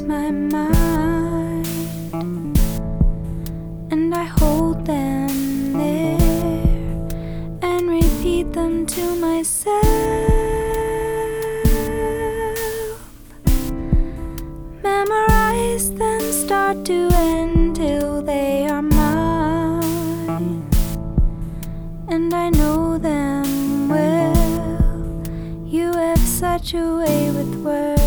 cross my mind, and I hold them there and repeat them to myself. Memorize them start to end till they are mine, and I know them well. You have such a way with words.